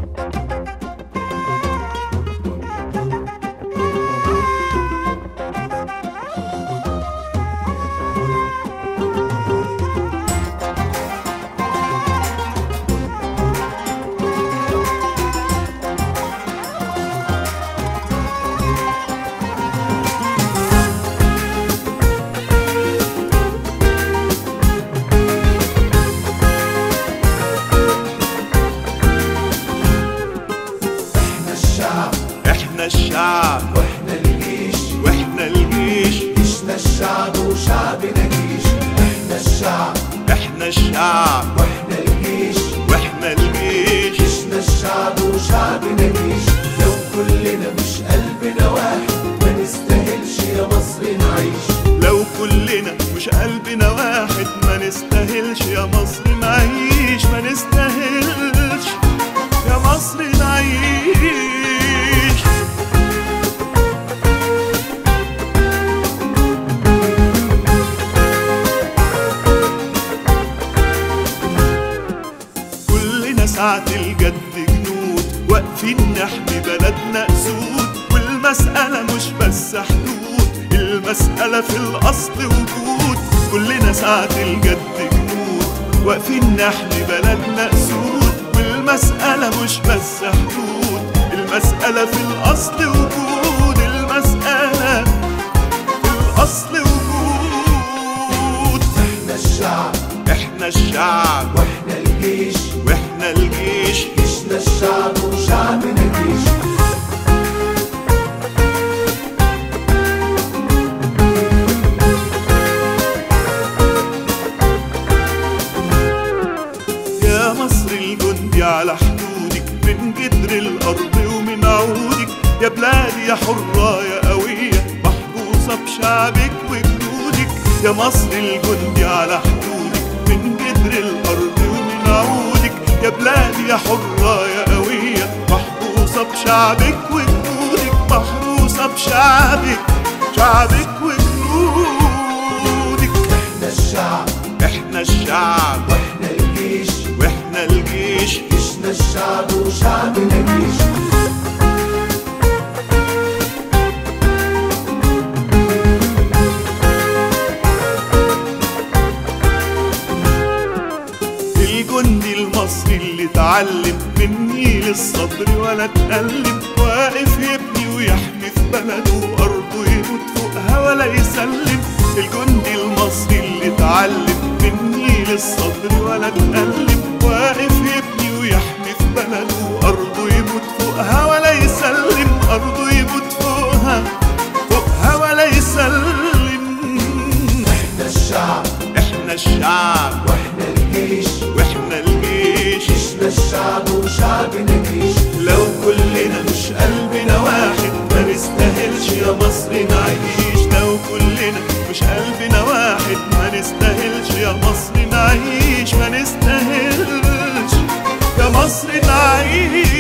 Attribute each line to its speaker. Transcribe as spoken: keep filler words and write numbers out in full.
Speaker 1: احنا الشعب
Speaker 2: واحنا الجيش،
Speaker 1: واحنا الجيش،
Speaker 2: جيشنا الشعب وشعبنا جيش. احنا الشعب
Speaker 1: احنا الشعب
Speaker 2: واحنا الجيش،
Speaker 1: واحنا الجيش،
Speaker 2: جيشنا الشعب وشعبنا جيش. لو كلنا مش قلبنا واحد ما نستاهلش يا مصر نعيش.
Speaker 1: لو كلنا مش قلبنا واحد ما نستاهلش يا مصر نعيش، ما نستاهلش يا مصر نعيش. كلنا ساعة الجد جنود واقفين نحمي بلدنا أسود، والمسألة مش بس حدود، المسألة في الأصل وجود. كلنا ساعة الجد جنود واقفين نحمي بلدنا أسود، والمسألة مش بس حدود، المسألة في الأصل وجود، المسألة في الأصل وجود.
Speaker 2: احنا الشعب
Speaker 1: احنا الشعب
Speaker 2: واحنا الجيش،
Speaker 1: واحنا الجيش،
Speaker 2: جيشنا الشعب وشعبنا جيش.
Speaker 1: يا مصر الجندي على حدودك، من جدر الأرض ومن عودك، يا بلادي يا حرة يا قوية محفوظة بشعبك وجنودك. يا مصر الجندي على حدودك، من جدر الأرض ومن عودك، يا بلادي يا حرة يا قوية محفوظة بشعبك وجنودك، محروسة بشعبك، شعبك وجنودك.
Speaker 2: احنا الشعب
Speaker 1: احنا الشعب
Speaker 2: واحنا الجيش،
Speaker 1: واحنا الجيش،
Speaker 2: جيشنا الشعب وشعبنا جيش.
Speaker 1: الجندي المصري اللي اتعلم من نيل الصبر ولا اتألم، واقف يبني ويحمي في بلده وأرضه يموت فوقها ولا يسلم. الجندي المصري اللي اتعلم من نيل الصبر ولا اتألم، واقف يبني ويحمي في بلده وأرضه يموت فوقها ولا يسلم، أرضه يموت فوقها فوقها ولا يسلم.
Speaker 2: احنا الشعب
Speaker 1: احنا الشعب
Speaker 2: واحنا الجيش،
Speaker 1: واحنا الجيش،
Speaker 2: جيشنا الشعب وشعبنا جيش.
Speaker 1: لو كلنا مش قلبنا واحد ما نستاهلش يا مصر نعيش. لو كلنا مش قلبنا واحد ما نستاهلش يا مصر نعيش، ما نستاهلش يا مصر نعيش.